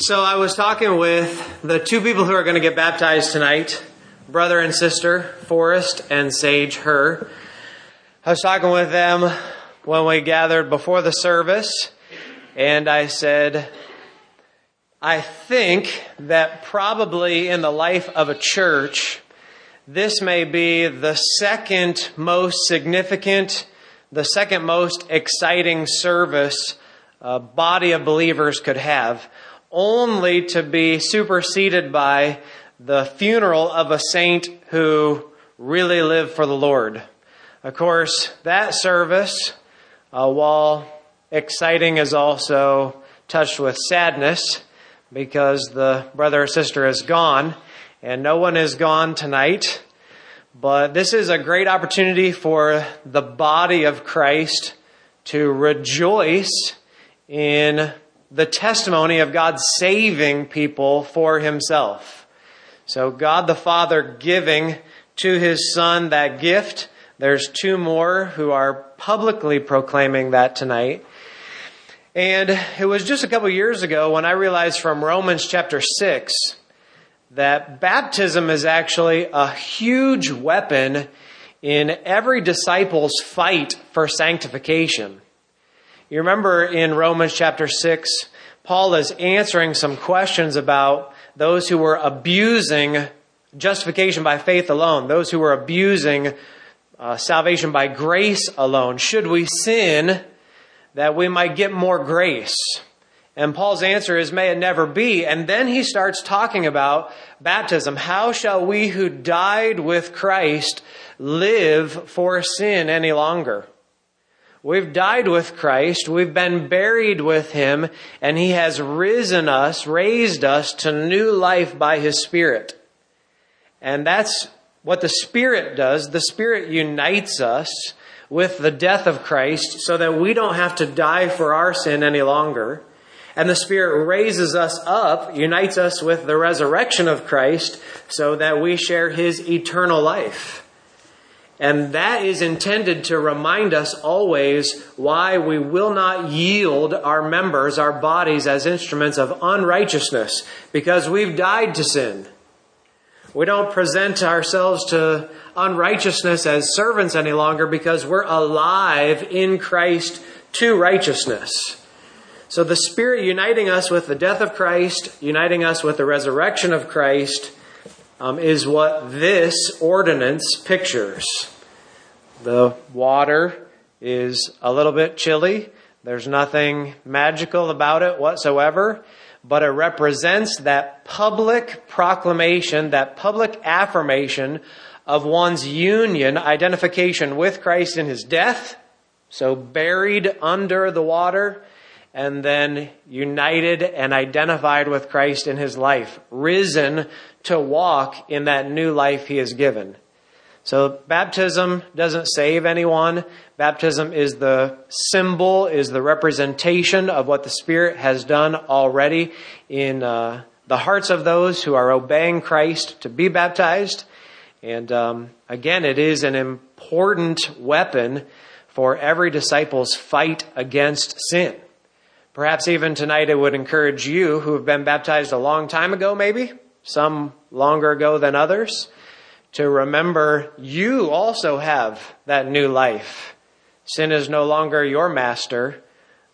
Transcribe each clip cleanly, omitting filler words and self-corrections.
So I was talking with the two people who are going to get baptized tonight, brother and sister, Forrest and Sage Herr. I was talking with them when we gathered before the service, and I said, I think that probably in the life of a church, this may be the second most significant, the second most exciting service a body of believers could have, only to be superseded by the funeral of a saint who really lived for the Lord. Of course, that service, while exciting, is also touched with sadness because the brother or sister is gone, and no one is gone tonight. But this is a great opportunity for the body of Christ to rejoice in the testimony of God saving people for himself. So God the Father giving to his Son that gift. There's two more who are publicly proclaiming that tonight. And it was just a couple years ago when I realized from Romans chapter 6 that baptism is actually a huge weapon in every disciple's fight for sanctification. You remember in Romans chapter 6, Paul is answering some questions about those who were abusing justification by faith alone, those who were abusing salvation by grace alone. Should we sin that we might get more grace? And Paul's answer is, may it never be. And then he starts talking about baptism. How shall we who died with Christ live for sin any longer? We've died with Christ, we've been buried with him, and he has raised us to new life by his Spirit. And that's what the Spirit does. The Spirit unites us with the death of Christ so that we don't have to die for our sin any longer. And the Spirit raises us up, unites us with the resurrection of Christ so that we share his eternal life. And that is intended to remind us always why we will not yield our members, our bodies, as instruments of unrighteousness, because we've died to sin. We don't present ourselves to unrighteousness as servants any longer because we're alive in Christ to righteousness. So the Spirit uniting us with the death of Christ, uniting us with the resurrection of Christ, is what this ordinance pictures. The water is a little bit chilly. There's nothing magical about it whatsoever, but it represents that public proclamation, that public affirmation of one's union, identification with Christ in his death, so buried under the water, and then united and identified with Christ in his life, risen to walk in that new life he has given. So baptism doesn't save anyone. Baptism is the symbol, is the representation of what the Spirit has done already in the hearts of those who are obeying Christ to be baptized. And again, it is an important weapon for every disciple's fight against sin. Perhaps even tonight it would encourage you who have been baptized a long time ago, maybe, some longer ago than others, to remember you also have that new life. Sin is no longer your master.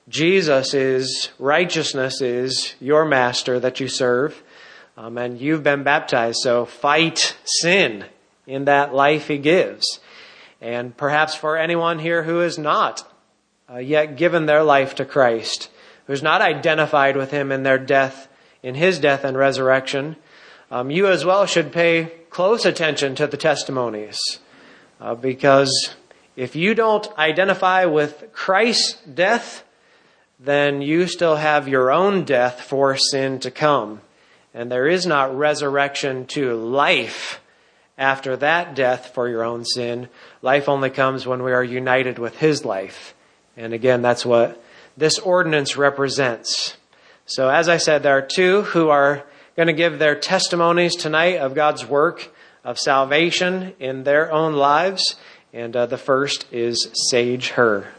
Righteousness is your master that you serve. And you've been baptized, so fight sin in that life he gives. And perhaps for anyone here who is not yet given their life to Christ, who's not identified with him in their death, in his death and resurrection, you as well should pay close attention to the testimonies. Because if you don't identify with Christ's death, then you still have your own death for sin to come. And there is not resurrection to life after that death for your own sin. Life only comes when we are united with his life. And again, that's what this ordinance represents. So as I said, there are two who are going to give their testimonies tonight of God's work of salvation in their own lives. And the first is Sage Herr.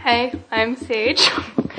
Hi, I'm Sage.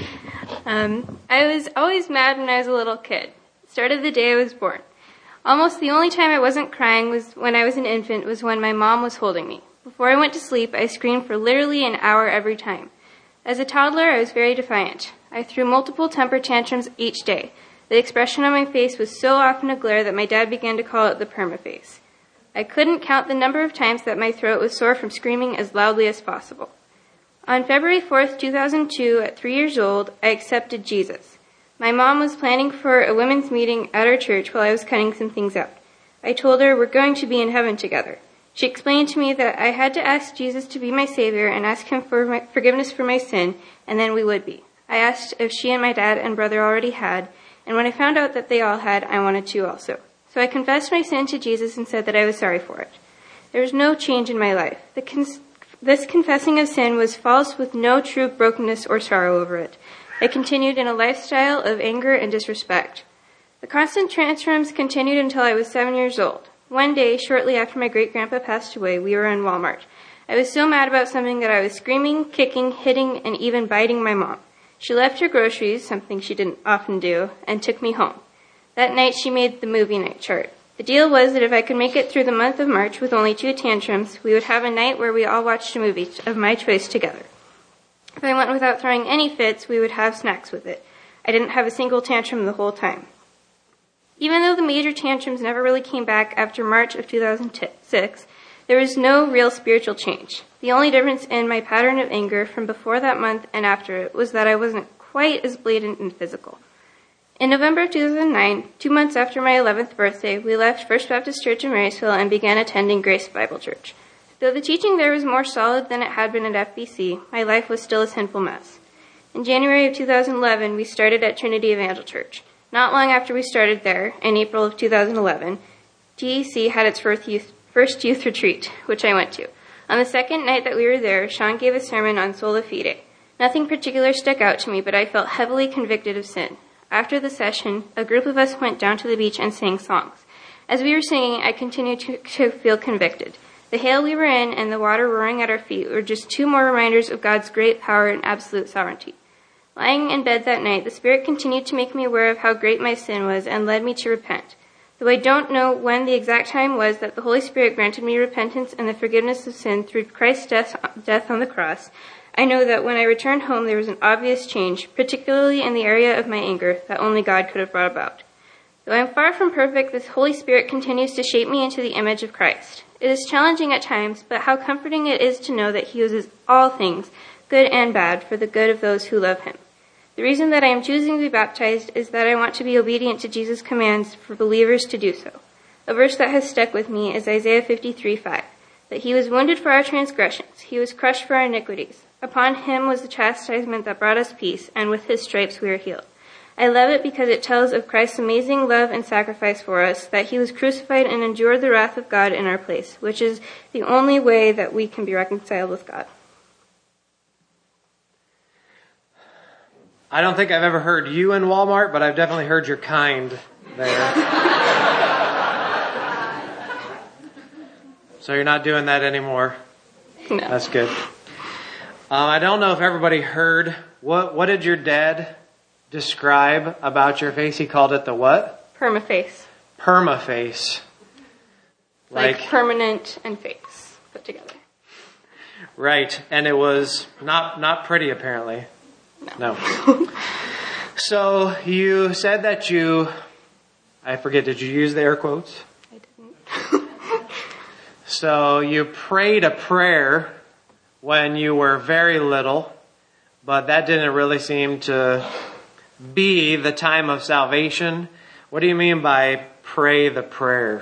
I was always mad when I was a little kid. Started the day I was born. Almost the only time I wasn't crying was when I was an infant was when my mom was holding me. Before I went to sleep, I screamed for literally an hour every time. As a toddler, I was very defiant. I threw multiple temper tantrums each day. The expression on my face was so often a glare that my dad began to call it the perma face. I couldn't count the number of times that my throat was sore from screaming as loudly as possible. On February 4th, 2002, at 3 years old, I accepted Jesus. My mom was planning for a women's meeting at our church while I was cutting some things out. I told her we're going to be in heaven together. She explained to me that I had to ask Jesus to be my Savior and ask him for my forgiveness for my sin, and then we would be. I asked if she and my dad and brother already had, and when I found out that they all had, I wanted to also. So I confessed my sin to Jesus and said that I was sorry for it. There was no change in my life. This confessing of sin was false with no true brokenness or sorrow over it. I continued in a lifestyle of anger and disrespect. The constant tantrums continued until I was 7 years old. One day, shortly after my great-grandpa passed away, we were in Walmart. I was so mad about something that I was screaming, kicking, hitting, and even biting my mom. She left her groceries, something she didn't often do, and took me home. That night, she made the movie night chart. The deal was that if I could make it through the month of March with only 2 tantrums, we would have a night where we all watched a movie of my choice together. If I went without throwing any fits, we would have snacks with it. I didn't have a single tantrum the whole time. Even though the major tantrums never really came back after March of 2006, there was no real spiritual change. The only difference in my pattern of anger from before that month and after it was that I wasn't quite as blatant and physical. In November of 2009, 2 months after my 11th birthday, we left First Baptist Church in Marysville and began attending Grace Bible Church. Though the teaching there was more solid than it had been at FBC, my life was still a sinful mess. In January of 2011, we started at Trinity Evangel Church. Not long after we started there, in April of 2011, TEC had its first youth retreat, which I went to. On the second night that we were there, Sean gave a sermon on Sola Fide. Nothing particular stuck out to me, but I felt heavily convicted of sin. After the session, a group of us went down to the beach and sang songs. As we were singing, I continued to feel convicted. The hail we were in and the water roaring at our feet were just 2 more reminders of God's great power and absolute sovereignty. Lying in bed that night, the Spirit continued to make me aware of how great my sin was and led me to repent. Though I don't know when the exact time was that the Holy Spirit granted me repentance and the forgiveness of sin through Christ's death on the cross, I know that when I returned home there was an obvious change, particularly in the area of my anger, that only God could have brought about. Though I am far from perfect, the Holy Spirit continues to shape me into the image of Christ. It is challenging at times, but how comforting it is to know that he uses all things, good and bad, for the good of those who love him. The reason that I am choosing to be baptized is that I want to be obedient to Jesus' commands for believers to do so. A verse that has stuck with me is Isaiah 53:5, that he was wounded for our transgressions, he was crushed for our iniquities. Upon him was the chastisement that brought us peace, and with his stripes we are healed. I love it because it tells of Christ's amazing love and sacrifice for us, that he was crucified and endured the wrath of God in our place, which is the only way that we can be reconciled with God. I don't think I've ever heard you in Walmart, but I've definitely heard your kind there. So you're not doing that anymore? No. That's good. I don't know if everybody heard. What did your dad describe about your face? He called it the what? Perma-face. Perma-face. Like permanent and face put together. Right. And it was not pretty, apparently. No. So you said that I forget, did you use the air quotes? I didn't. So you prayed a prayer when you were very little, but that didn't really seem to be the time of salvation. What do you mean by pray the prayer?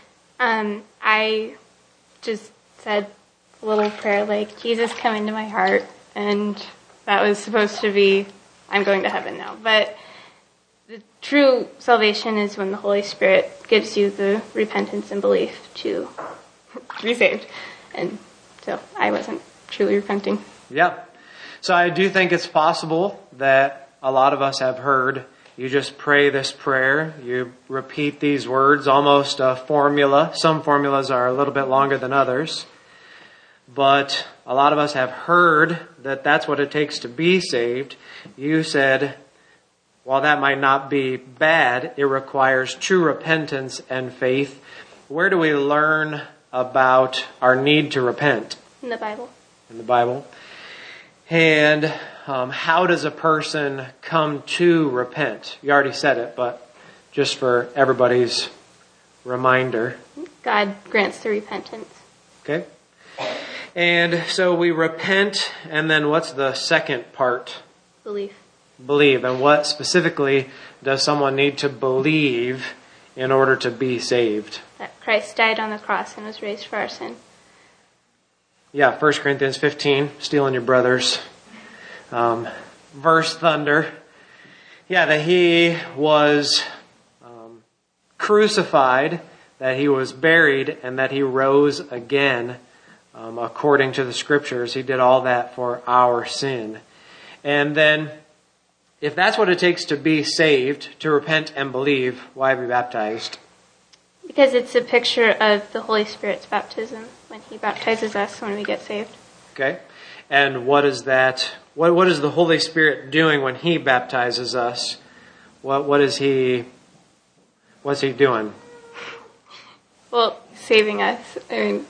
I just said a little prayer like, Jesus, come into my heart, and that was supposed to be, I'm going to heaven now. But the true salvation is when the Holy Spirit gives you the repentance and belief to be saved. And so I wasn't truly repenting. Yeah. So I do think it's possible that a lot of us have heard you just pray this prayer. You repeat these words, almost a formula. Some formulas are a little bit longer than others. but a lot of us have heard that that's what it takes to be saved. You said, while that might not be bad, it requires true repentance and faith. Where do we learn about our need to repent? In the Bible. In the Bible. And how does a person come to repent? You already said it, but just for everybody's reminder. God grants the repentance. Okay. And so we repent, and then what's the second part? Belief. Believe. And what specifically does someone need to believe in order to be saved? That Christ died on the cross and was raised for our sin. Yeah, 1 Corinthians 15, stealing your brother's verse thunder. Yeah, that he was crucified, that he was buried, and that he rose again according to the Scriptures. He did all that for our sin. And then, if that's what it takes to be saved, to repent and believe, why be baptized? Because it's a picture of the Holy Spirit's baptism when He baptizes us when we get saved. Okay. And what is that? What is the Holy Spirit doing when He baptizes us? What's He doing? Well, saving us. I mean,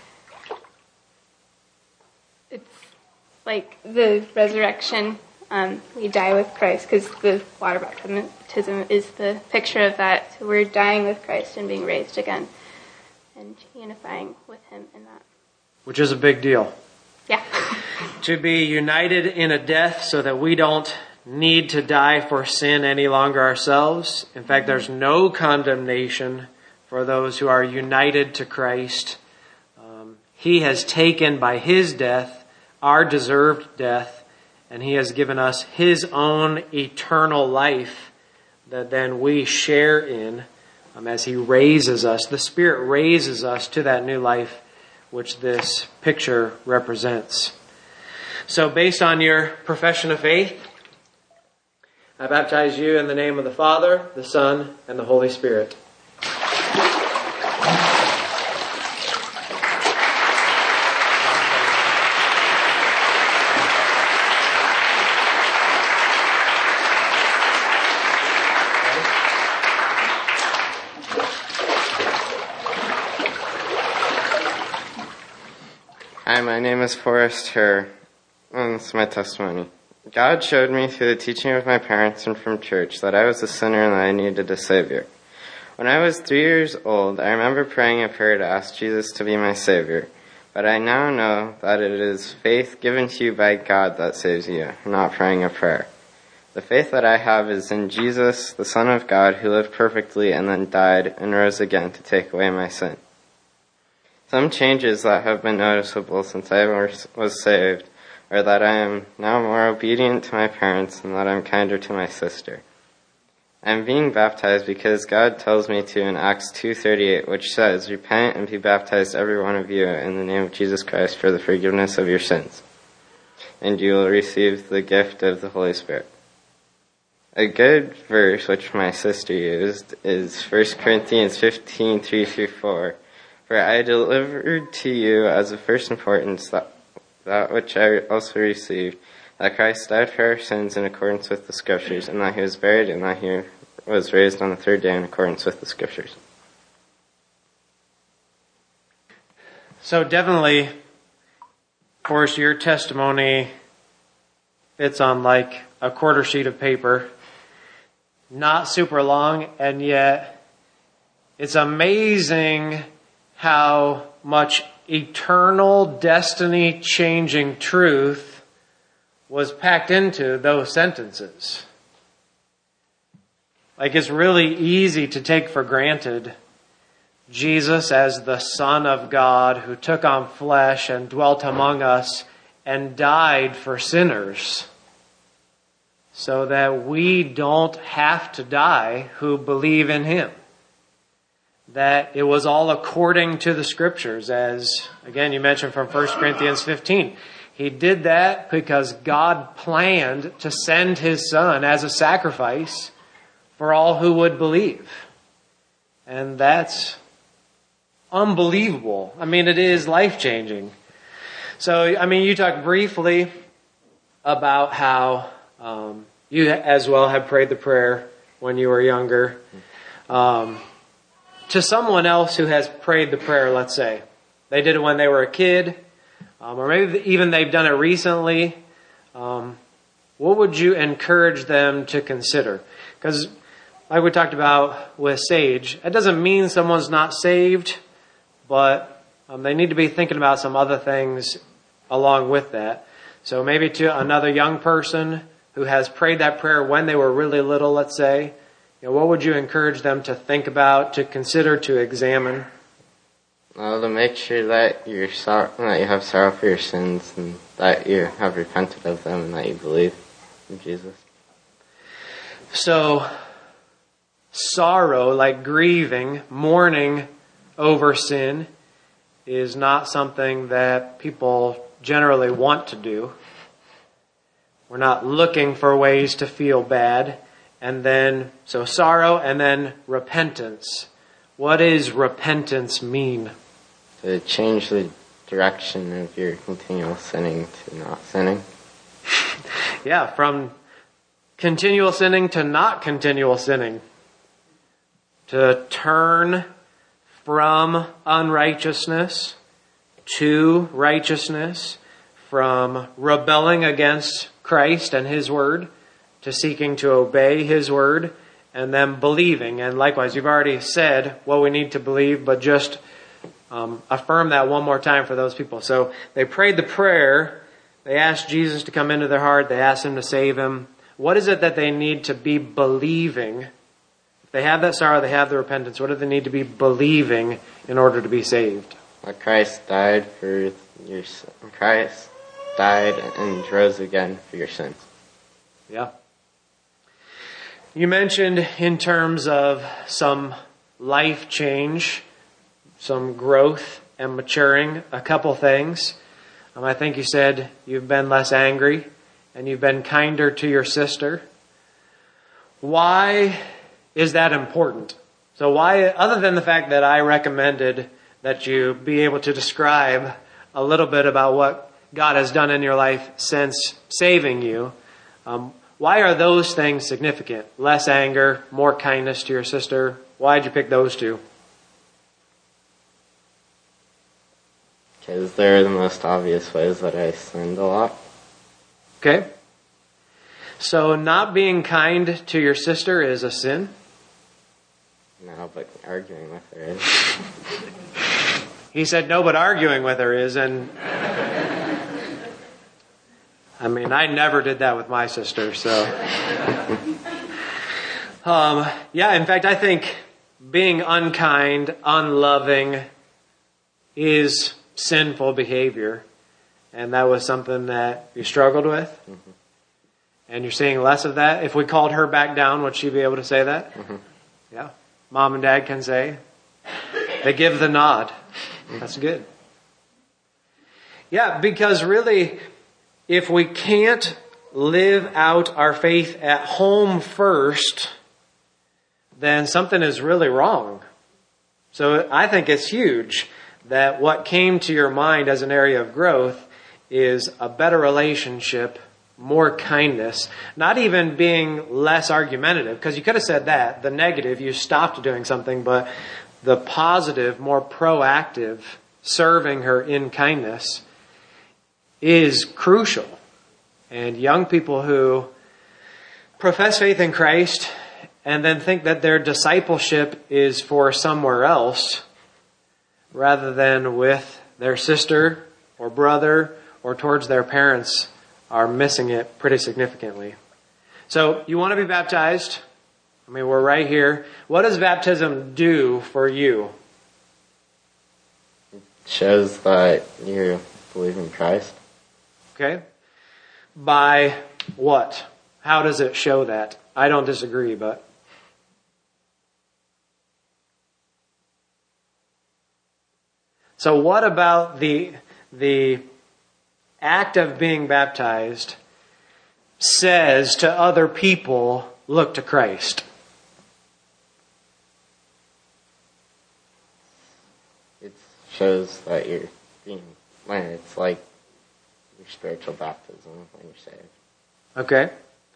it's like the resurrection. We die with Christ because the water baptism is the picture of that. So we're dying with Christ and being raised again and unifying with Him in that. Which is a big deal. Yeah. To be united in a death so that we don't need to die for sin any longer ourselves. In fact, there's no condemnation for those who are united to Christ. He has taken by His death our deserved death, and He has given us His own eternal life that then we share in as He raises us. The Spirit raises us to that new life which this picture represents. So based on your profession of faith, I baptize you in the name of the Father, the Son, and the Holy Spirit. Hi, my name is Forrest Herr, and this is my testimony. God showed me through the teaching of my parents and from church that I was a sinner and that I needed a Savior. When I was 3 years old, I remember praying a prayer to ask Jesus to be my Savior, but I now know that it is faith given to you by God that saves you, not praying a prayer. The faith that I have is in Jesus, the Son of God, who lived perfectly and then died and rose again to take away my sin. Some changes that have been noticeable since I was saved are that I am now more obedient to my parents and that I'm kinder to my sister. I am being baptized because God tells me to in Acts 2:38, which says, "Repent and be baptized every one of you in the name of Jesus Christ for the forgiveness of your sins, and you will receive the gift of the Holy Spirit." A good verse which my sister used is 1 Corinthians 15:3-4. For I delivered to you as of first importance that which I also received, that Christ died for our sins in accordance with the Scriptures, and that He was buried, and that He was raised on the third day in accordance with the Scriptures. So definitely, of course, your testimony fits on like a quarter sheet of paper. Not super long, and yet it's amazing how much eternal, destiny-changing truth was packed into those sentences. Like, it's really easy to take for granted Jesus as the Son of God who took on flesh and dwelt among us and died for sinners so that we don't have to die who believe in Him. That it was all according to the Scriptures, as, again, you mentioned from 1 Corinthians 15. He did that because God planned to send His Son as a sacrifice for all who would believe. And that's unbelievable. I mean, it is life-changing. So, you talked briefly about how you as well had prayed the prayer when you were younger. To someone else who has prayed the prayer, let's say, they did it when they were a kid, or maybe even they've done it recently, what would you encourage them to consider? Because like we talked about with Sage, it doesn't mean someone's not saved, but they need to be thinking about some other things along with that. So maybe to another young person who has prayed that prayer when they were really little, let's say, what would you encourage them to think about, to consider, to examine? Well, to make sure that you have sorrow for your sins and that you have repented of them and that you believe in Jesus. So, sorrow, like grieving, mourning over sin, is not something that people generally want to do. We're not looking for ways to feel bad. And then, so sorrow and then repentance. What does repentance mean? To change the direction of your continual sinning to not sinning. Yeah, from continual sinning to not continual sinning. To turn from unrighteousness to righteousness. From rebelling against Christ and His Word to seeking to obey His Word, and then believing. And likewise, you've already said what we need to believe, but just affirm that one more time for those people. So they prayed the prayer, they asked Jesus to come into their heart, they asked Him to save them. What is it that they need to be believing? If they have that sorrow, they have the repentance. What do they need to be believing in order to be saved? That Christ died for your sin. Christ died and rose again for your sins. Yeah. You mentioned in terms of some life change, some growth and maturing, a couple things. I think you said you've been less angry and you've been kinder to your sister. Why is that important? So why, other than the fact that I recommended that you be able to describe a little bit about what God has done in your life since saving you, why are those things significant? Less anger, more kindness to your sister. Why did you pick those two? Because they're the most obvious ways that I sinned a lot. Okay. So not being kind to your sister is a sin? No, but arguing with her is. He said no, but arguing with her is, and I never did that with my sister, so. In fact, I think being unkind, unloving is sinful behavior. And that was something that you struggled with. Mm-hmm. And you're seeing less of that. If we called her back down, would she be able to say that? Mm-hmm. Yeah. Mom and Dad can say. They give the nod. That's good. Yeah, because really, if we can't live out our faith at home first, then something is really wrong. So I think it's huge that what came to your mind as an area of growth is a better relationship, more kindness, not even being less argumentative, because you could have said that, the negative, you stopped doing something, but the positive, more proactive, serving her in kindness is crucial. And young people who profess faith in Christ and then think that their discipleship is for somewhere else rather than with their sister or brother or towards their parents are missing it pretty significantly. So you want to be baptized? We're right here. What does baptism do for you? It shows that you believe in Christ. Okay. By what? How does it show that? I don't disagree, but... So what about the act of being baptized says to other people, look to Christ? It shows that you're being, it's like spiritual baptism when you're saved. Okay.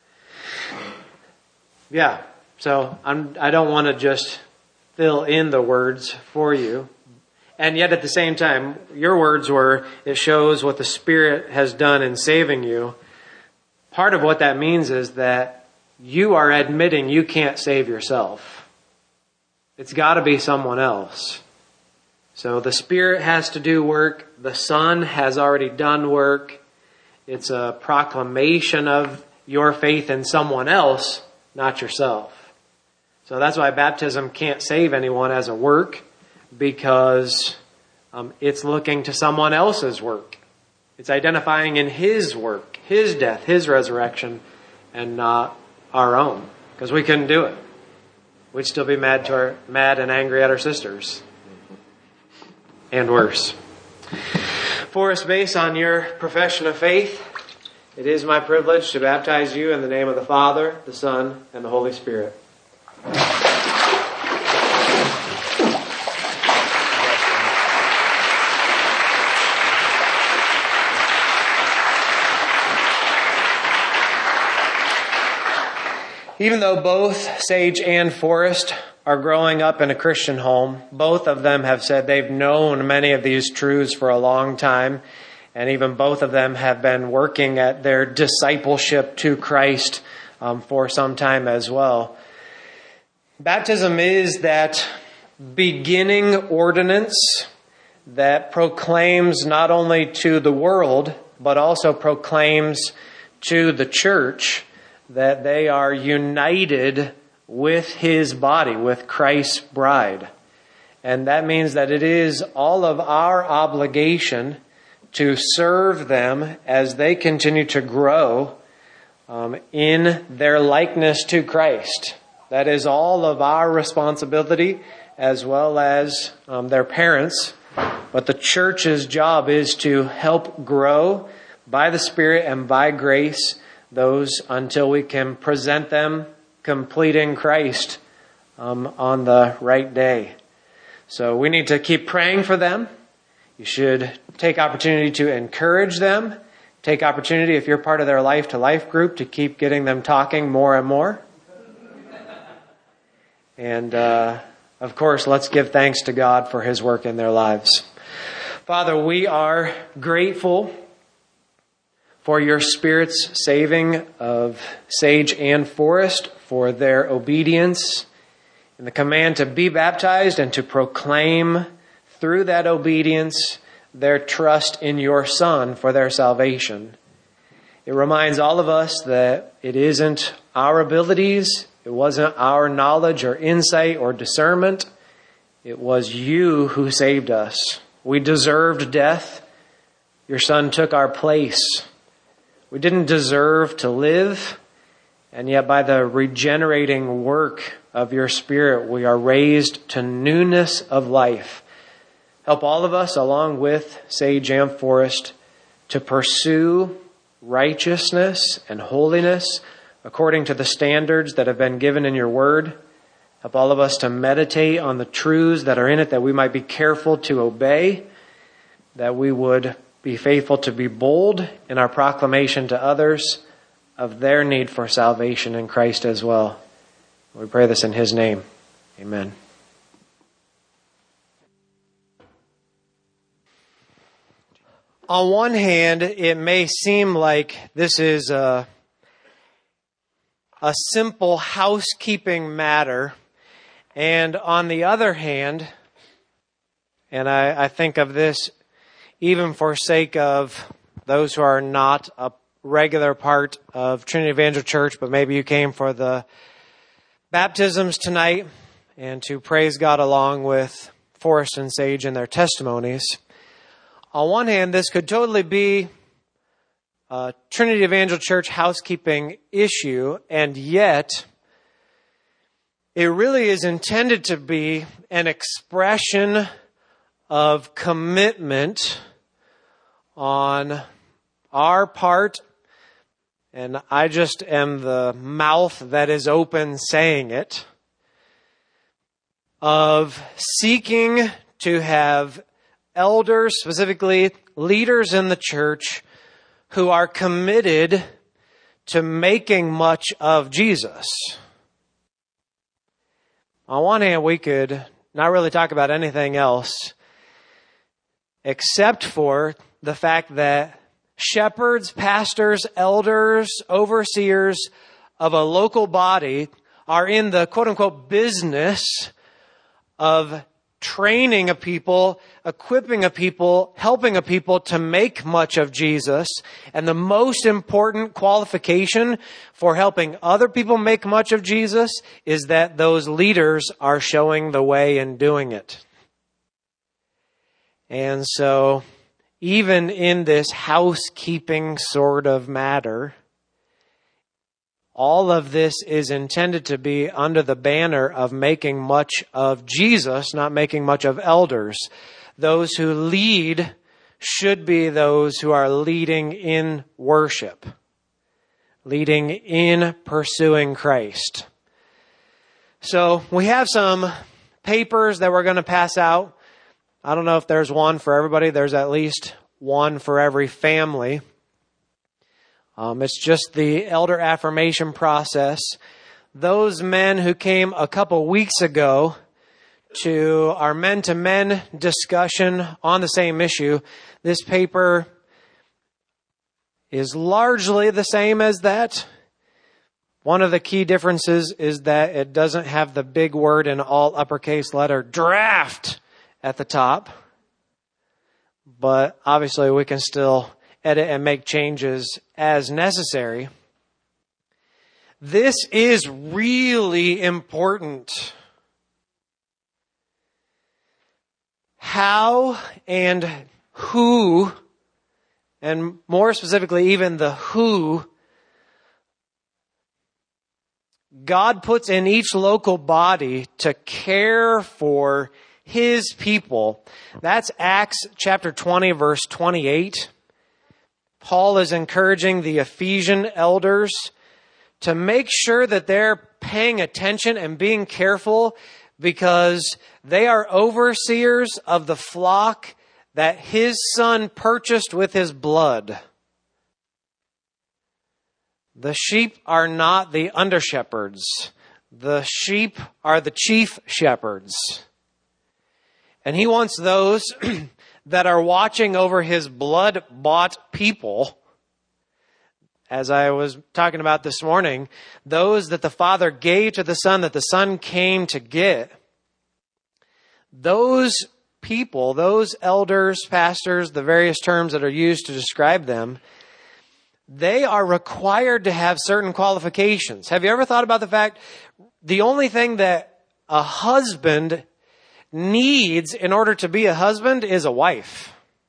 Yeah. So I don't want to just fill in the words for you. And yet at the same time, your words were, it shows what the Spirit has done in saving you. Part of what that means is that you are admitting you can't save yourself. It's got to be someone else. So the Spirit has to do work. The Son has already done work. It's a proclamation of your faith in someone else, not yourself. So that's why baptism can't save anyone as a work, because it's looking to someone else's work. It's identifying in His work, His death, His resurrection, and not our own, because we couldn't do it. We'd still be mad and angry at our sisters. And worse. Forrest, based on your profession of faith, it is my privilege to baptize you in the name of the Father, the Son, and the Holy Spirit. Even though both Sage and Forrest are growing up in a Christian home, both of them have said they've known many of these truths for a long time, and even both of them have been working at their discipleship to Christ for some time as well. Baptism is that beginning ordinance that proclaims not only to the world, but also proclaims to the church that they are united with His body, with Christ's bride. And that means that it is all of our obligation to serve them as they continue to grow in their likeness to Christ. That is all of our responsibility, as well as their parents. But the church's job is to help grow by the Spirit and by grace those until we can present them complete in Christ on the right day. So we need to keep praying for them. You should take opportunity to encourage them. Take opportunity, if you're part of their Life to Life group, to keep getting them talking more and more. And of course, let's give thanks to God for His work in their lives. Father, we are grateful for your Spirit's saving of Sage and Forrest, for their obedience and the command to be baptized and to proclaim through that obedience their trust in your Son for their salvation. It reminds all of us that it isn't our abilities, it wasn't our knowledge or insight or discernment. It was you who saved us. We deserved death. Your Son took our place. We didn't deserve to live, and yet by the regenerating work of your Spirit, we are raised to newness of life. Help all of us, along with Sage and Forrest, to pursue righteousness and holiness according to the standards that have been given in your word. Help all of us to meditate on the truths that are in it, that we might be careful to obey, that we would be faithful to be bold in our proclamation to others of their need for salvation in Christ as well. We pray this in His name. Amen. On one hand, it may seem like this is a simple housekeeping matter. And on the other hand, and I think of this even for sake of those who are not a regular part of Trinity Evangel Church, but maybe you came for the baptisms tonight and to praise God along with Forrest and Sage in their testimonies. On one hand, this could totally be a Trinity Evangel Church housekeeping issue, and yet it really is intended to be an expression of commitment on our part, and I just am the mouth that is open saying it, of seeking to have elders, specifically leaders in the church, who are committed to making much of Jesus. On one hand, we could not really talk about anything else except for the fact that shepherds, pastors, elders, overseers of a local body are in the quote-unquote business of training a people, equipping a people, helping a people to make much of Jesus. And the most important qualification for helping other people make much of Jesus is that those leaders are showing the way in doing it. And so, even in this housekeeping sort of matter, all of this is intended to be under the banner of making much of Jesus, not making much of elders. Those who lead should be those who are leading in worship, leading in pursuing Christ. So we have some papers that we're going to pass out. I don't know if there's one for everybody. There's at least one for every family. It's just the elder affirmation process. Those men who came a couple weeks ago to our men-to-men discussion on the same issue, this paper is largely the same as that. One of the key differences is that it doesn't have the big word in all uppercase letter draft at the top. But obviously we can still edit and make changes as necessary. This is really important. How and who, and more specifically even the who, God puts in each local body to care for His people. That's Acts chapter 20, verse 28. Paul is encouraging the Ephesian elders to make sure that they're paying attention and being careful because they are overseers of the flock that His Son purchased with His blood. The sheep are not the under-shepherds. The sheep are the chief shepherds. And He wants those that are watching over His blood-bought people, as I was talking about this morning, those that the Father gave to the Son, that the Son came to get. Those people, those elders, pastors, the various terms that are used to describe them, they are required to have certain qualifications. Have you ever thought about the fact the only thing that a husband needs in order to be a husband is a wife?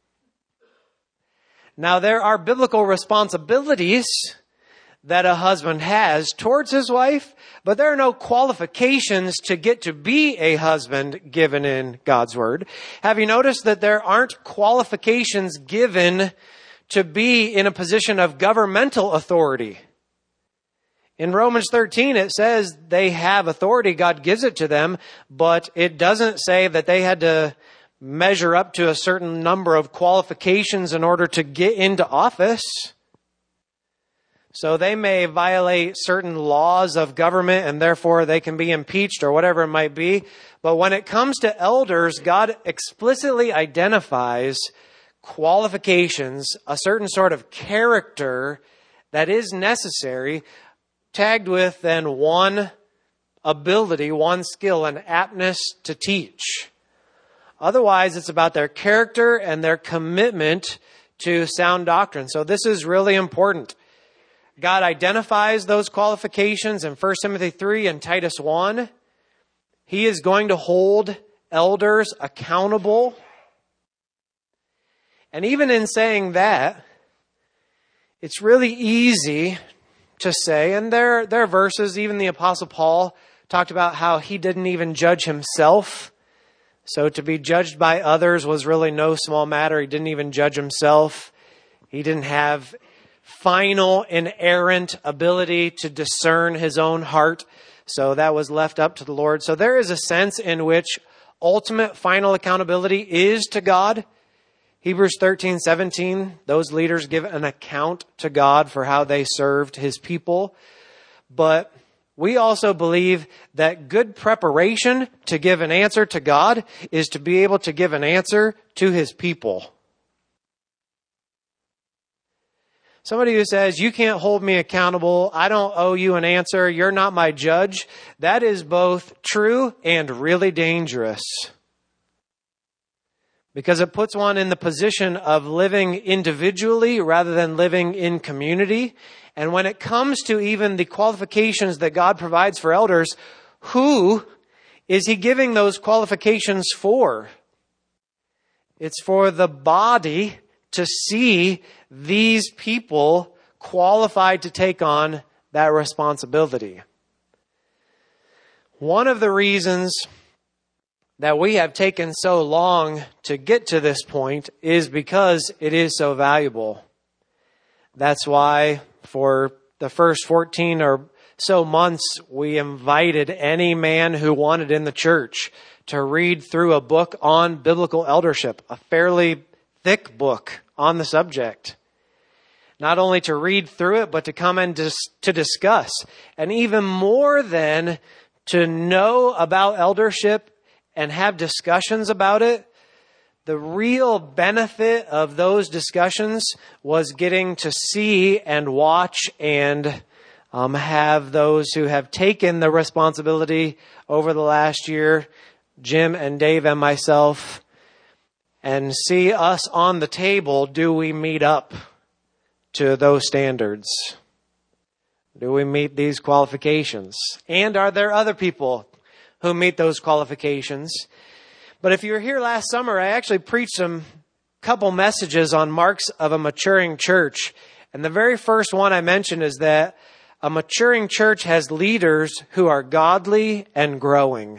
Now, there are biblical responsibilities that a husband has towards his wife, but there are no qualifications to get to be a husband given in God's Word. Have you noticed that there aren't qualifications given to be in a position of governmental authority? In Romans 13, it says they have authority. God gives it to them, but it doesn't say that they had to measure up to a certain number of qualifications in order to get into office. So they may violate certain laws of government and therefore they can be impeached or whatever it might be. But when it comes to elders, God explicitly identifies qualifications, a certain sort of character that is necessary, tagged with then one ability, one skill, an aptness to teach. Otherwise, it's about their character and their commitment to sound doctrine. So this is really important. God identifies those qualifications in 1 Timothy 3 and Titus 1. He is going to hold elders accountable. And even in saying that, it's really easy to say, and there are verses, even the Apostle Paul talked about how he didn't even judge himself. So to be judged by others was really no small matter. He didn't even judge himself. He didn't have final, inerrant ability to discern his own heart. So that was left up to the Lord. So there is a sense in which ultimate final accountability is to God. Hebrews 13:17, those leaders give an account to God for how they served his people. But we also believe that good preparation to give an answer to God is to be able to give an answer to his people. Somebody who says, you can't hold me accountable, I don't owe you an answer, you're not my judge, that is both true and really dangerous. Because it puts one in the position of living individually rather than living in community. And when it comes to even the qualifications that God provides for elders, who is he giving those qualifications for? It's for the body to see these people qualified to take on that responsibility. One of the reasons that we have taken so long to get to this point is because it is so valuable. That's why for the first 14 or so months, we invited any man who wanted in the church to read through a book on biblical eldership, a fairly thick book on the subject. Not only to read through it, but to come and to discuss. And even more than to know about eldership and have discussions about it, the real benefit of those discussions was getting to see and watch and have those who have taken the responsibility over the last year, Jim and Dave and myself, and see us on the table. Do we meet up to those standards? Do we meet these qualifications? And are there other people who meet those qualifications? But if you were here last summer, I actually preached couple messages on marks of a maturing church. And the very first one I mentioned is that a maturing church has leaders who are godly and growing.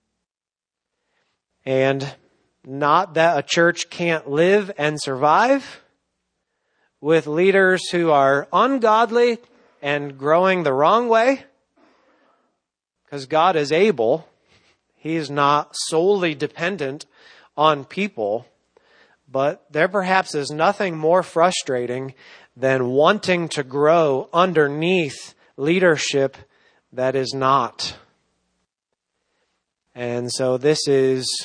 And not that a church can't live and survive with leaders who are ungodly and growing the wrong way, because God is able. He is not solely dependent on people, but there perhaps is nothing more frustrating than wanting to grow underneath leadership that is not. And so this is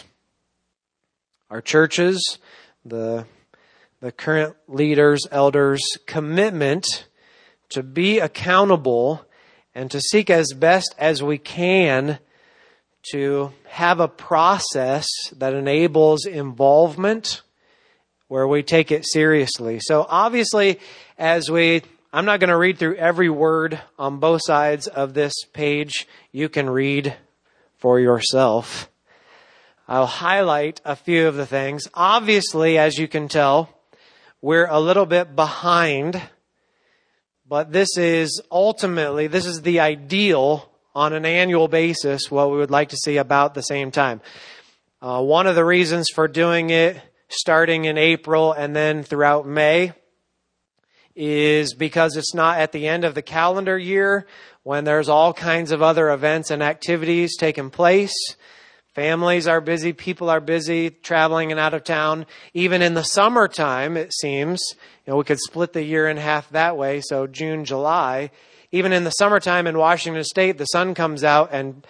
our churches, the current leaders, elders' commitment to be accountable and to seek as best as we can to have a process that enables involvement where we take it seriously. So obviously, I'm not going to read through every word on both sides of this page. You can read for yourself. I'll highlight a few of the things. Obviously, as you can tell, we're a little bit behind, but this is the ideal on an annual basis, what we would like to see about the same time. One of the reasons for doing it starting in April and then throughout May is because it's not at the end of the calendar year when there's all kinds of other events and activities taking place. Families are busy, people are busy, traveling and out of town. Even in the summertime, it seems, we could split the year in half that way, so June, July. Even in the summertime in Washington State, the sun comes out, and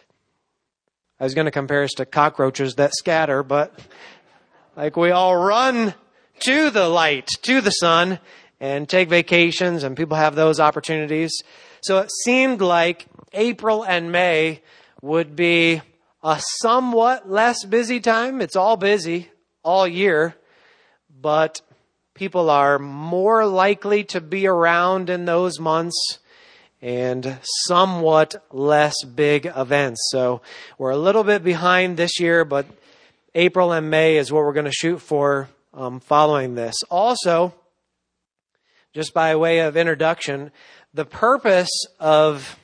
I was going to compare us to cockroaches that scatter, but we all run to the light, to the sun, and take vacations, and people have those opportunities. So it seemed like April and May would be a somewhat less busy time. It's all busy all year, but people are more likely to be around in those months and somewhat less big events. So we're a little bit behind this year, but April and May is what we're going to shoot for following this. Also, just by way of introduction, the purpose of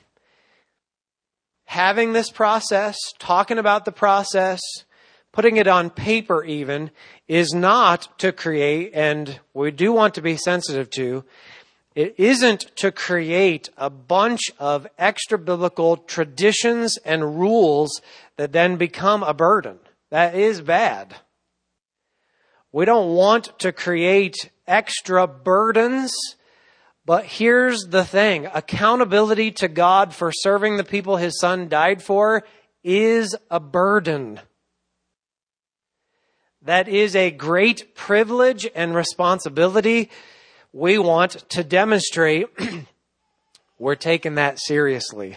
having this process, talking about the process, putting it on paper even, is not to create, and we do want to be sensitive to, it isn't to create a bunch of extra biblical traditions and rules that then become a burden. That is bad. We don't want to create extra burdens, but here's the thing. Accountability to God for serving the people His Son died for is a burden. That is a great privilege and responsibility. We want to demonstrate we're taking that seriously.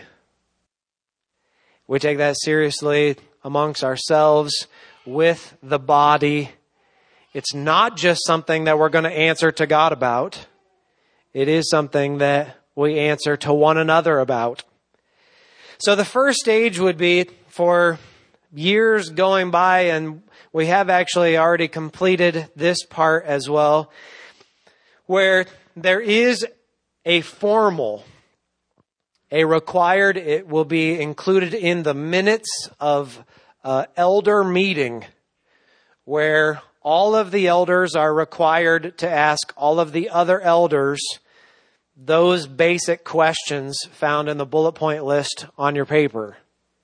We take that seriously amongst ourselves, with the body. It's not just something that we're going to answer to God about. It is something that we answer to one another about. So the first stage would be for years going by, and we have actually already completed this part as well, where there is a formal, a required, it will be included in the minutes of elder meeting, where all of the elders are required to ask all of the other elders those basic questions found in the bullet point list on your paper.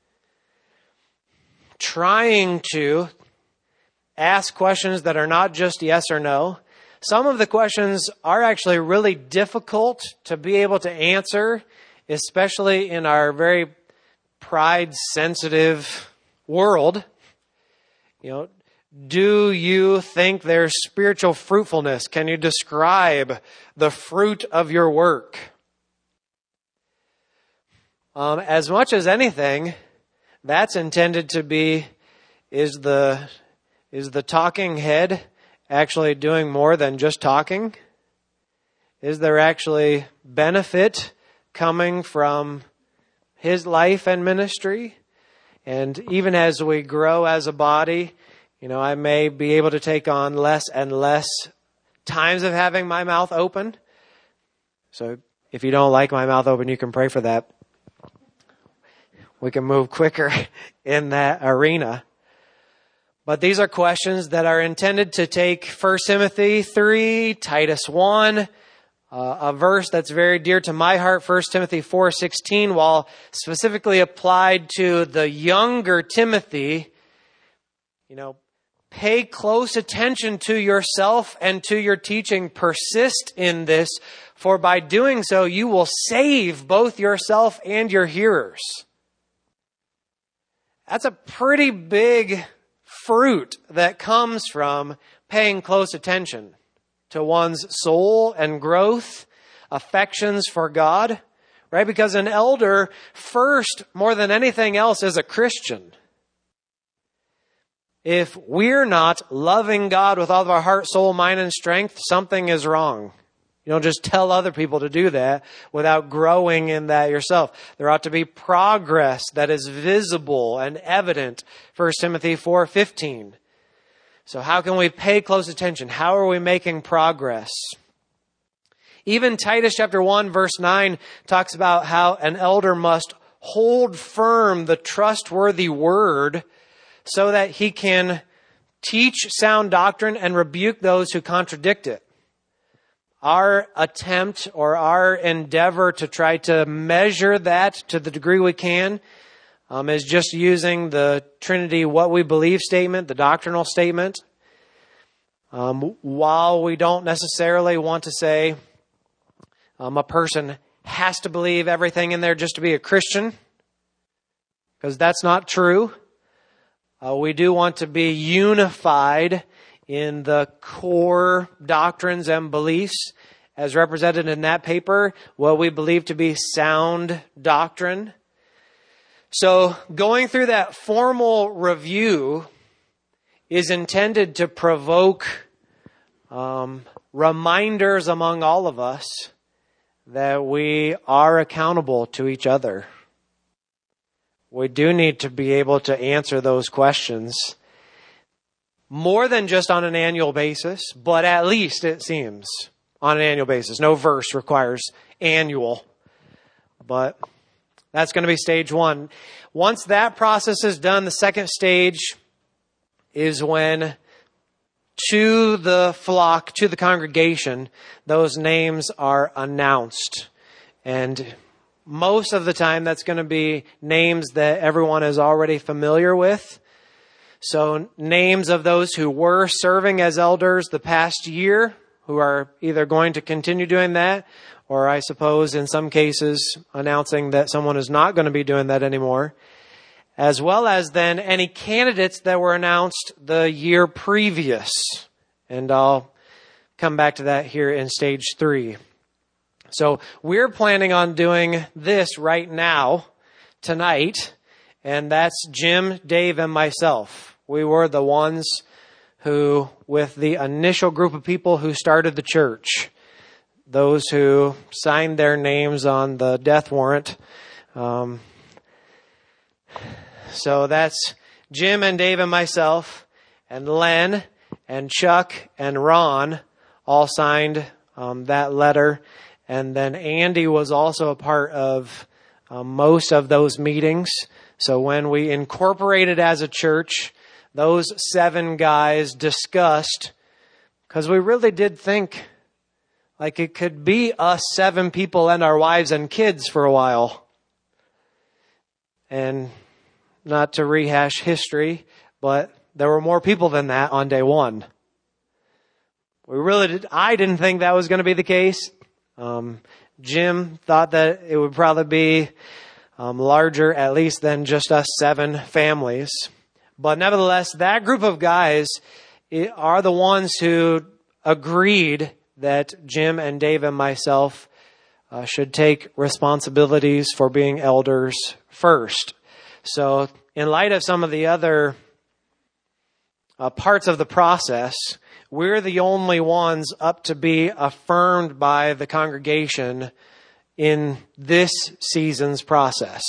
Trying to ask questions that are not just yes or no. Some of the questions are actually really difficult to be able to answer, especially in our very pride-sensitive world. Do you think there's spiritual fruitfulness? Can you describe the fruit of your work? As much as anything, that's intended to be, is the talking head actually doing more than just talking? Is there actually benefit coming from his life and ministry? And even as we grow as a body, I may be able to take on less and less times of having my mouth open. So if you don't like my mouth open, you can pray for that. We can move quicker in that arena. But these are questions that are intended to take 1 Timothy 3, Titus 1, a verse that's very dear to my heart, 1 Timothy 4:16, while specifically applied to the younger Timothy, pay close attention to yourself and to your teaching. Persist in this, for by doing so, you will save both yourself and your hearers. That's a pretty big fruit that comes from paying close attention to one's soul and growth, affections for God, right? Because an elder, first, more than anything else, is a Christian. If we're not loving God with all of our heart, soul, mind, and strength, something is wrong. You don't just tell other people to do that without growing in that yourself. There ought to be progress that is visible and evident. 1 Timothy 4:15. So how can we pay close attention? How are we making progress? Even Titus chapter 1 verse 9 talks about how an elder must hold firm the trustworthy word so that he can teach sound doctrine and rebuke those who contradict it. Our attempt or our endeavor to try to measure that to the degree we can is just using the Trinity what we believe statement, the doctrinal statement. While we don't necessarily want to say a person has to believe everything in there just to be a Christian, because that's not true. We do want to be unified in the core doctrines and beliefs as represented in that paper, what we believe to be sound doctrine. So going through that formal review is intended to provoke reminders among all of us that we are accountable to each other. We do need to be able to answer those questions more than just on an annual basis, but at least it seems on an annual basis. No verse requires annual, but that's going to be stage one. Once that process is done, the second stage is when to the flock, to the congregation, those names are announced. And most of the time, that's going to be names that everyone is already familiar with. So names of those who were serving as elders the past year, who are either going to continue doing that, or I suppose in some cases announcing that someone is not going to be doing that anymore, as well as then any candidates that were announced the year previous. And I'll come back to that here in stage 3. So we're planning on doing this right now, tonight, and that's Jim, Dave, and myself. We were the ones who, with the initial group of people who started the church, those who signed their names on the death warrant. So that's Jim and Dave and myself, and Len and Chuck and Ron all signed that letter. And then Andy was also a part of most of those meetings. So when we incorporated as a church, those 7 guys discussed, because we really did think like it could be us 7 people and our wives and kids for a while. And not to rehash history, but there were more people than that on day 1. I didn't think that was going to be the case. Jim thought that it would probably be larger, at least, than just us 7 families. But nevertheless, that group of guys are the ones who agreed that Jim and Dave and myself should take responsibilities for being elders first. So in light of some of the other parts of the process, we're the only ones up to be affirmed by the congregation in this season's process.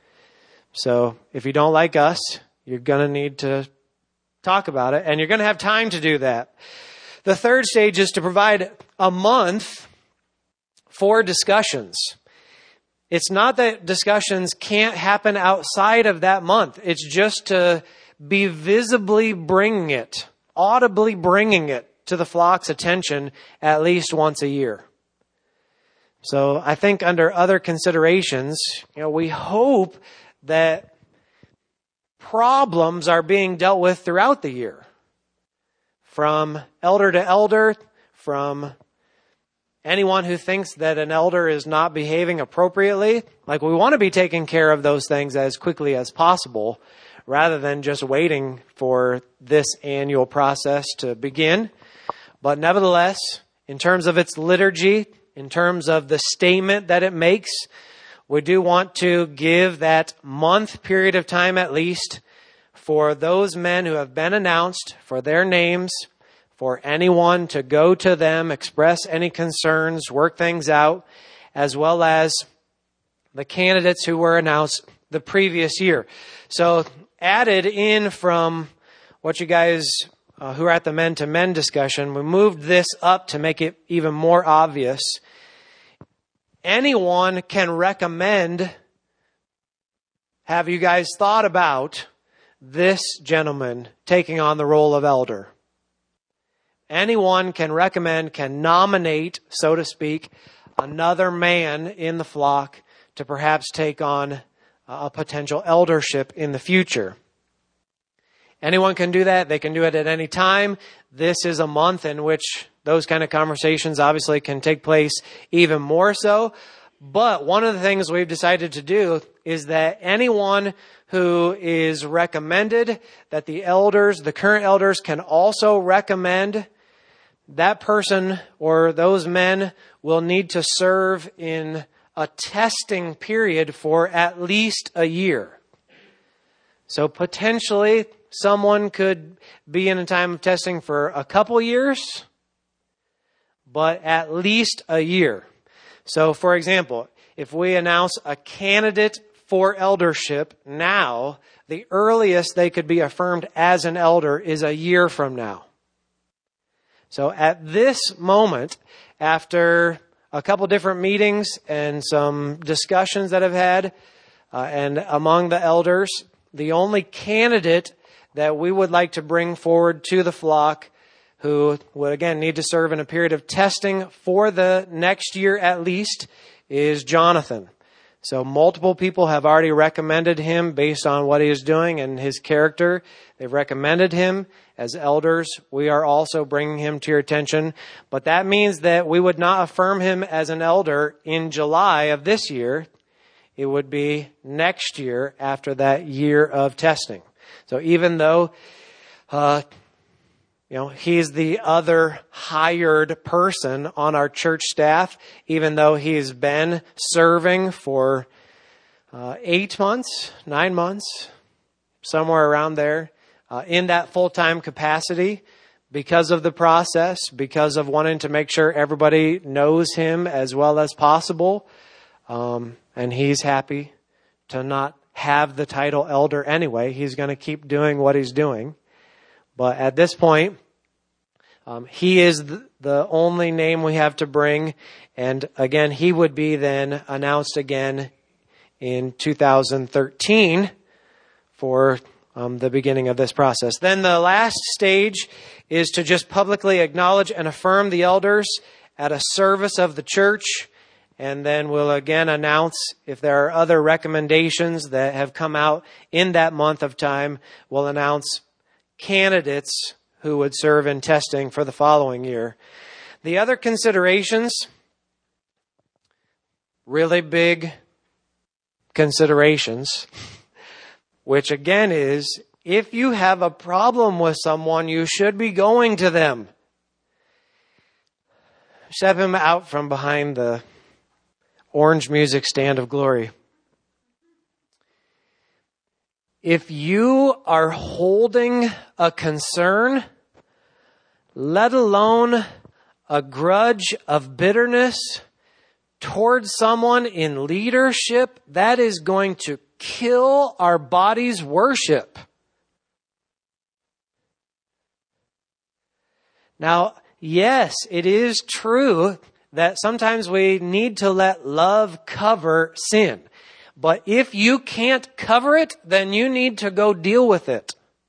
So if you don't like us, you're going to need to talk about it, and you're going to have time to do that. The third stage is to provide a month for discussions. It's not that discussions can't happen outside of that month. It's just to be visibly bringing it, audibly bringing it to the flock's attention at least once a year. So I think under other considerations, we hope that problems are being dealt with throughout the year. From elder to elder, from anyone who thinks that an elder is not behaving appropriately. Like, we want to be taking care of those things as quickly as possible, rather than just waiting for this annual process to begin. But nevertheless, in terms of its liturgy, in terms of the statement that it makes, we do want to give that month period of time at least for those men who have been announced, for their names, for anyone to go to them, express any concerns, work things out, as well as the candidates who were announced the previous year. So added in from what you guys who are at the men-to-men discussion, we moved this up to make it even more obvious. Anyone can recommend, have you guys thought about this gentleman taking on the role of elder? Anyone can recommend, can nominate, so to speak, another man in the flock to perhaps take on a potential eldership in the future. Anyone can do that. They can do it at any time. This is a month in which those kind of conversations obviously can take place even more so. But one of the things we've decided to do is that anyone who is recommended, that the elders, the current elders, can also recommend, that person or those men will need to serve in a testing period for at least a year. So potentially someone could be in a time of testing for a couple years, but at least a year. So for example, if we announce a candidate for eldership now, the earliest they could be affirmed as an elder is a year from now. So at this moment, after a couple different meetings and some discussions that I've had, and among the elders, the only candidate that we would like to bring forward to the flock, who would again need to serve in a period of testing for the next year at least, is Jonathan. So multiple people have already recommended him based on what he is doing and his character. They've recommended him as elders. We are also bringing him to your attention. But that means that we would not affirm him as an elder in July of this year. It would be next year after that year of testing. So even though, he's the other hired person on our church staff, even though he's been serving for 8 months, 9 months, somewhere around there, in that full-time capacity, because of the process, because of wanting to make sure everybody knows him as well as possible. And he's happy to not have the title elder anyway. He's going to keep doing what he's doing. But at this point, he is the only name we have to bring. And again, he would be then announced again in 2013 for the beginning of this process. Then the last stage is to just publicly acknowledge and affirm the elders at a service of the church. And then we'll again announce if there are other recommendations that have come out in that month of time. We'll announce candidates who would serve in testing for the following year. The other considerations, really big considerations, which again is, if you have a problem with someone, you should be going to them. Step him out from behind the orange music stand of glory. If you are holding a concern, let alone a grudge of bitterness towards someone in leadership, that is going to kill our body's worship. Now, yes, it is true that sometimes we need to let love cover sin. But if you can't cover it, then you need to go deal with it.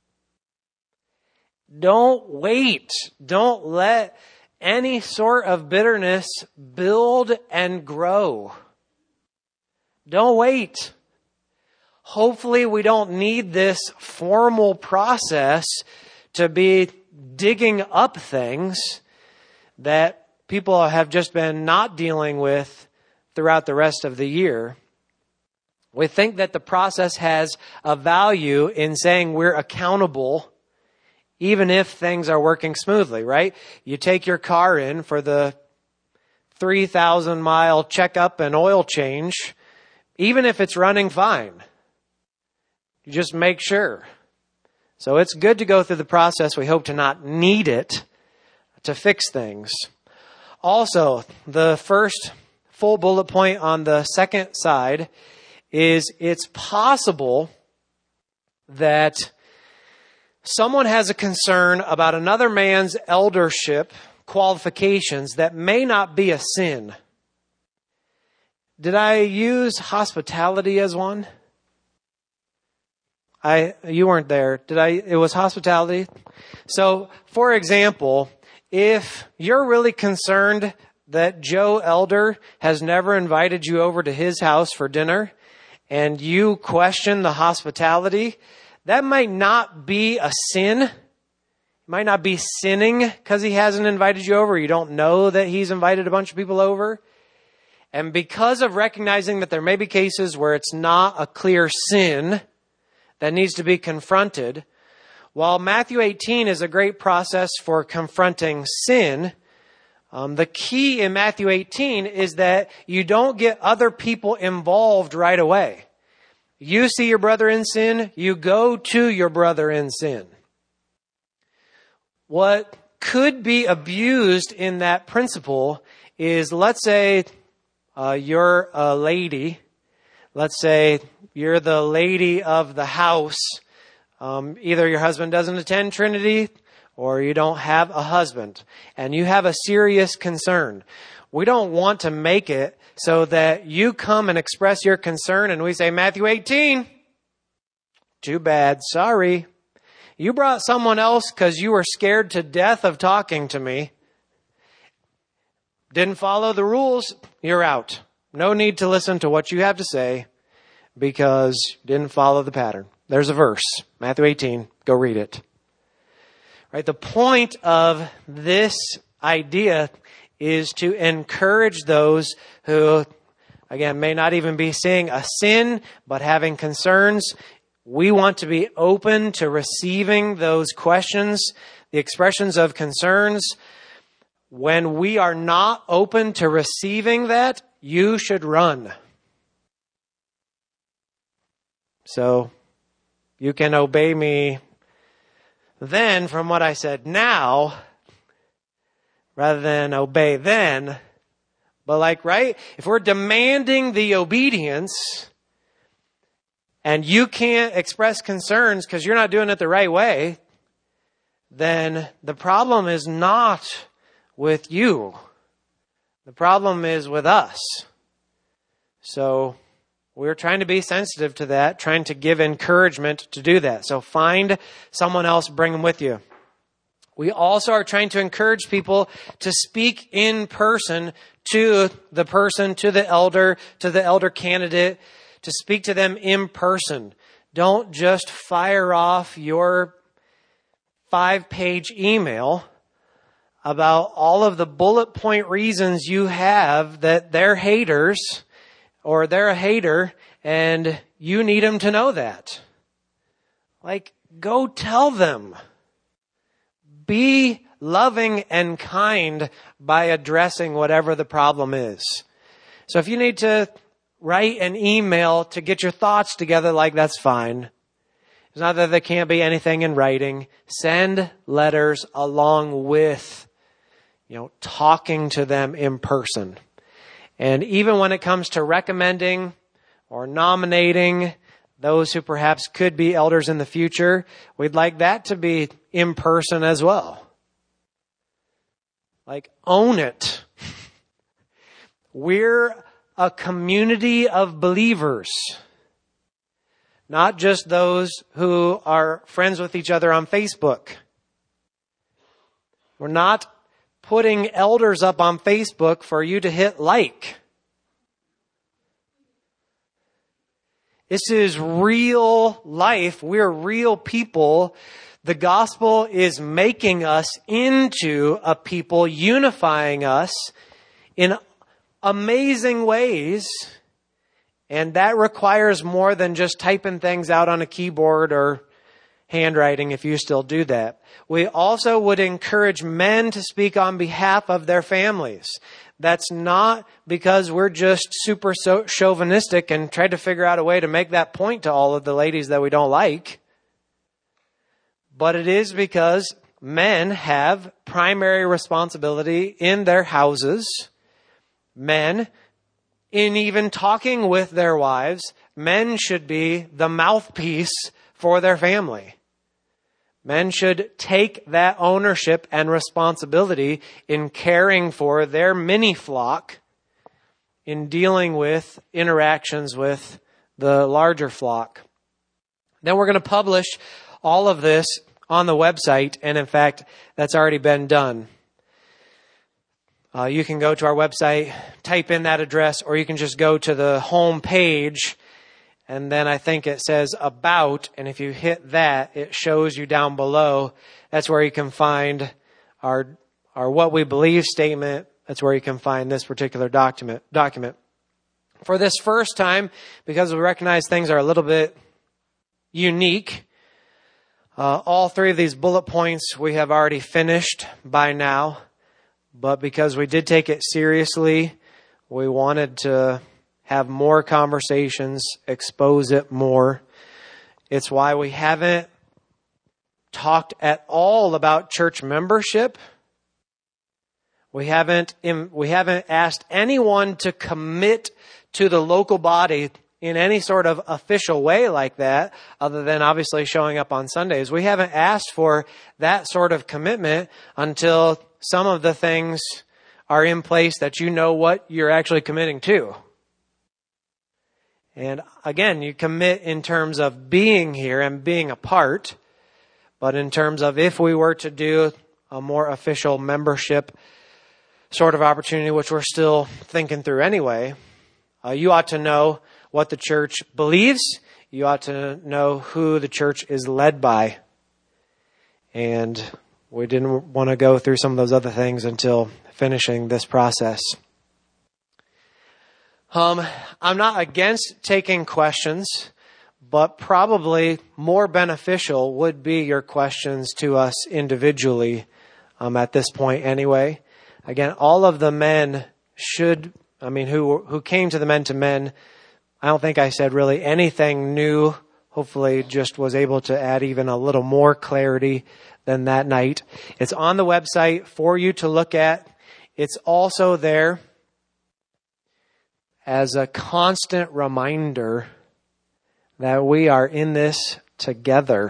Don't wait. Don't let any sort of bitterness build and grow. Don't wait. Hopefully we don't need this formal process to be digging up things that people have just been not dealing with throughout the rest of the year. We think that the process has a value in saying we're accountable even if things are working smoothly, right? You take your car in for the 3,000 mile checkup and oil change, even if it's running fine. You just make sure. So it's good to go through the process. We hope to not need it to fix things. Also, the first full bullet point on the second side is it's possible that someone has a concern about another man's eldership qualifications that may not be a sin. Did I use hospitality as one? You weren't there. It was hospitality. So, for example, if you're really concerned that Joe Elder has never invited you over to his house for dinner and you question the hospitality, that might not be a sin. You might not be sinning because he hasn't invited you over. You don't know that he's invited a bunch of people over. And because of recognizing that there may be cases where it's not a clear sin that needs to be confronted, while Matthew 18 is a great process for confronting sin, the key in Matthew 18 is that you don't get other people involved right away. You see your brother in sin, you go to your brother in sin. What could be abused in that principle is, let's say you're a lady. Let's say you're the lady of the house. Either your husband doesn't attend Trinity or you don't have a husband and you have a serious concern. We don't want to make it so that you come and express your concern and we say, Matthew 18, too bad, sorry. You brought someone else because you were scared to death of talking to me. Didn't follow the rules, you're out. no need to listen to what you have to say because you didn't follow the pattern. There's a verse, Matthew 18. Go read it. Right? The point of this idea is to encourage those who, again, may not even be seeing a sin, but having concerns. We want to be open to receiving those questions, the expressions of concerns. When we are not open to receiving that, you should run. So you can obey me then from what I said now, rather than obey then. But right? If we're demanding the obedience and you can't express concerns because you're not doing it the right way, then the problem is not with you. The problem is with us. So we're trying to be sensitive to that, trying to give encouragement to do that. So find someone else, bring them with you. We also are trying to encourage people to speak in person, to the elder candidate, to speak to them in person. Don't just fire off your 5-page email about all of the bullet point reasons you have that they're haters or they're a hater and you need them to know that. Go tell them. Be loving and kind by addressing whatever the problem is. So if you need to write an email to get your thoughts together, that's fine. It's not that there can't be anything in writing. Send letters along with, talking to them in person. And even when it comes to recommending or nominating those who perhaps could be elders in the future, we'd like that to be in person as well. Own it. We're a community of believers, not just those who are friends with each other on Facebook. We're not putting elders up on Facebook for you to hit like. This is real life. We're real people. The gospel is making us into a people, unifying us in amazing ways. And that requires more than just typing things out on a keyboard or handwriting if you still do that. We also would encourage men to speak on behalf of their families. That's not because we're just super chauvinistic and try to figure out a way to make that point to all of the ladies that we don't like. But it is because men have primary responsibility in their houses. Men, in even talking with their wives, men should be the mouthpiece for their family. Men should take that ownership and responsibility in caring for their mini flock, in dealing with interactions with the larger flock. Then we're going to publish all of this on the website, and in fact, that's already been done. You can go to our website, type in that address, or you can just go to the home page, and then I think it says About, and if you hit that, it shows you down below. That's where you can find our What We Believe statement. That's where you can find this particular document. For this first time, because we recognize things are a little bit unique, all three of these bullet points we have already finished by now. But because we did take it seriously, we wanted to have more conversations, expose it more. It's why we haven't talked at all about church membership. We haven't asked anyone to commit to the local body in any sort of official way like that, other than obviously showing up on Sundays. We haven't asked for that sort of commitment until some of the things are in place that you know what you're actually committing to. And again, you commit in terms of being here and being a part, but in terms of if we were to do a more official membership sort of opportunity, which we're still thinking through anyway, You ought to know what the church believes. You ought to know who the church is led by. And we didn't want to go through some of those other things until finishing this process. I'm not against taking questions, but probably more beneficial would be your questions to us individually at this point anyway. Again, all of the men who came to the men to men, I don't think I said really anything new. Hopefully just was able to add even a little more clarity than that night. It's on the website for you to look at. It's also there as a constant reminder that we are in this together.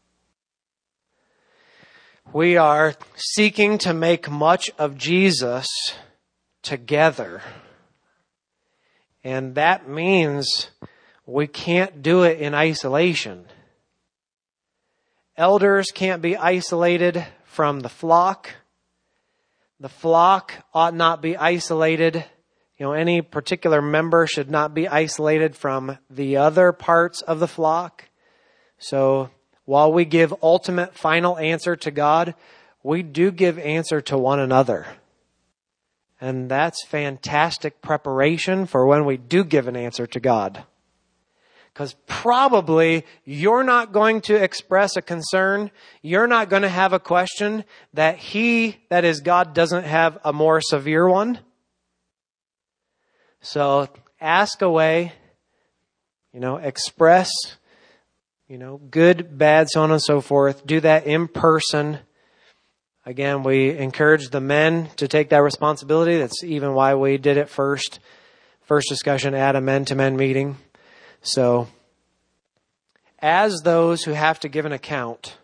We are seeking to make much of Jesus together. And that means we can't do it in isolation. Elders can't be isolated from the flock. The flock ought not be isolated. Any particular member should not be isolated from the other parts of the flock. So while we give ultimate final answer to God, we do give answer to one another. And that's fantastic preparation for when we do give an answer to God. Because probably you're not going to express a concern. You're not going to have a question that God, doesn't have a more severe one. So ask away, express, good, bad, so on and so forth. Do that in person. Again, we encourage the men to take that responsibility. That's even why we did it first discussion at a men-to-men meeting. So, as those who have to give an account,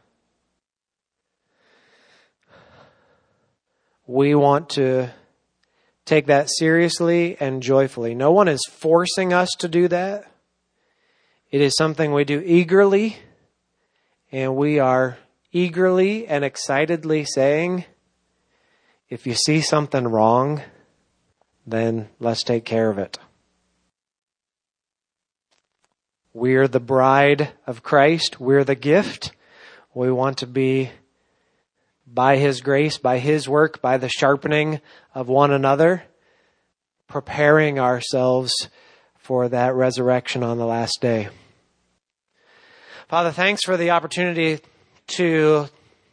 we want to take that seriously and joyfully. No one is forcing us to do that. It is something we do eagerly, and we are eagerly and excitedly saying, if you see something wrong, then let's take care of it. We're the bride of Christ. We're the gift. We want to be, by His grace, by His work, by the sharpening of one another, preparing ourselves for that resurrection on the last day. Father, thanks for the opportunity to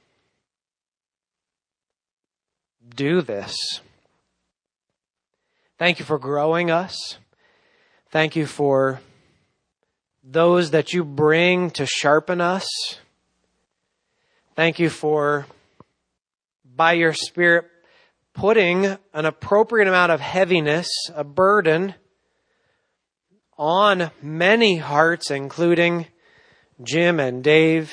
do this. Thank you for growing us. Thank you for those that you bring to sharpen us. Thank you for, by your Spirit, putting an appropriate amount of heaviness, a burden, on many hearts, including Jim and Dave.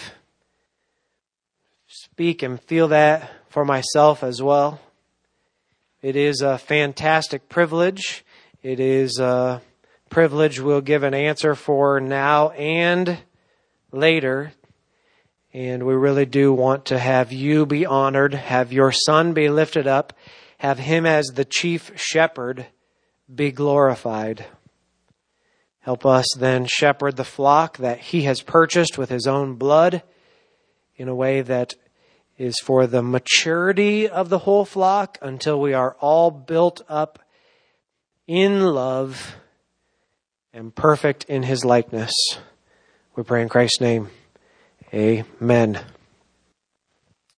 Speak and feel that for myself as well. It is a fantastic privilege. It is a privilege we'll give an answer for now and later. And we really do want to have you be honored, have your Son be lifted up, have Him as the chief shepherd be glorified. Help us then shepherd the flock that He has purchased with His own blood in a way that is for the maturity of the whole flock until we are all built up in love and perfect in His likeness. We pray in Christ's name. Amen.